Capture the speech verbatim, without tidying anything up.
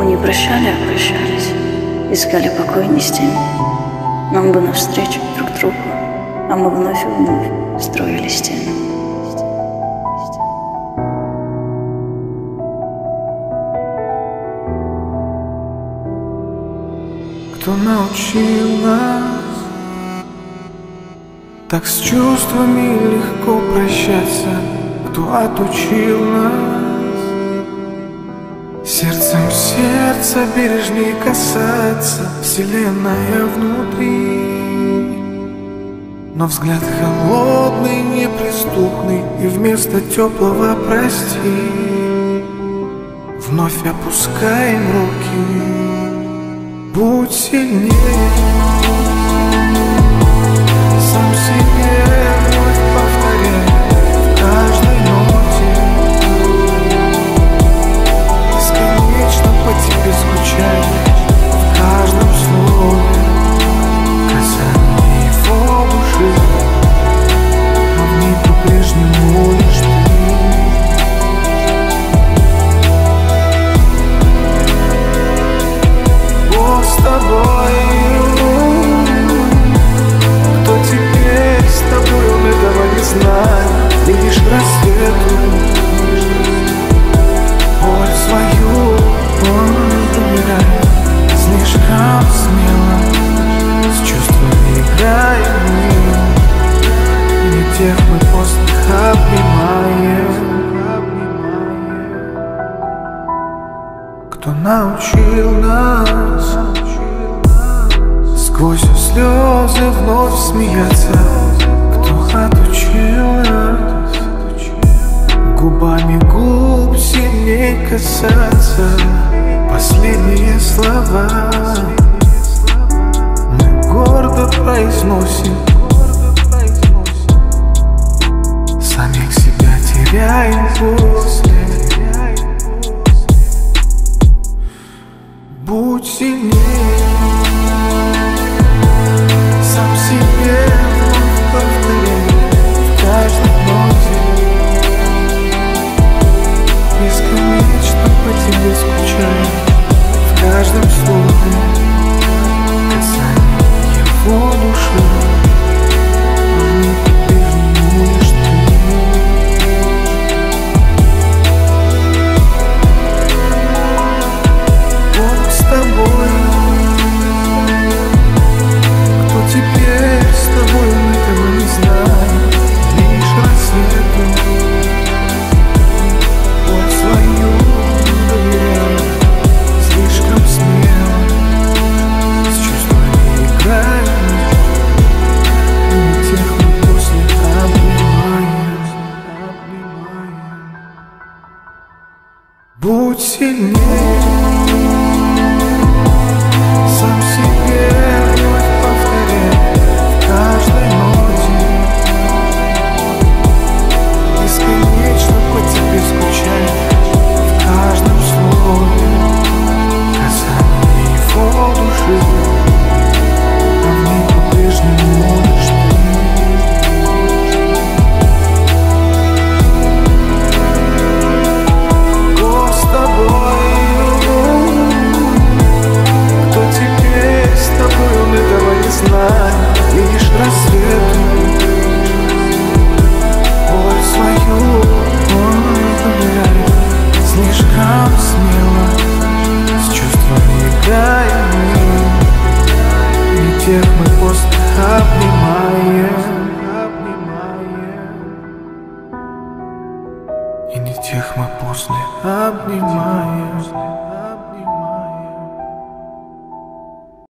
не прощали, а прощались, искали покой не с теми. Нам бы навстречу друг другу, а мы вновь и вновь строили стены. Кто научил нас так с чувствами легко прощаться? Кто отучил нас сердцем сердца бережней касаться? Вселенная внутри, но взгляд холодный, неприступный, и вместо теплого прости вновь опускаем руки. Будь сильнее, сам себе вновь повторяй в каждой ноте. Бесконечно по тебе скучай в каждом слове. Касание его души, а в ней по-прежнему лишь ты. С тобой, кто теперь с тобой, он этого не знает. Видишь рассвету, боль свою он доверяет. Слишком смело с чувствами играем мы, не тех мы после обнимаем. Кто научил нас сквозь слезы вновь смеяться? Кто отучил нас губами губ сильней касаться? Последние слова мы гордо произносим, самих себя теряем после. Будь сильнее, сам себе вновь повторяй в каждой ноте. Бесконечно по тебе скучай в каждом слове. Касание его души, а в ней по-прежнему лишь ты. Бог с тобой, кто теперь с тобой, он этого не знает. Лишь рассвету боль свою доверяет. Слишком смело с чувствами играем, и тех мы после обнимаем. Будь сильнее, сам себе вновь повторяй в каждой ноте. Бесконечно по тебе скучай в каждом слове. Касание его души, а в ней по-прежнему лишь ты. Бог с тобой, кто теперь с тобой, он этого не знает. Лишь рассвету боль свою он доверяет. Слишком смело с чувствами играем мы, и тех мы после обнимаем. И не тех мы после обнимаем.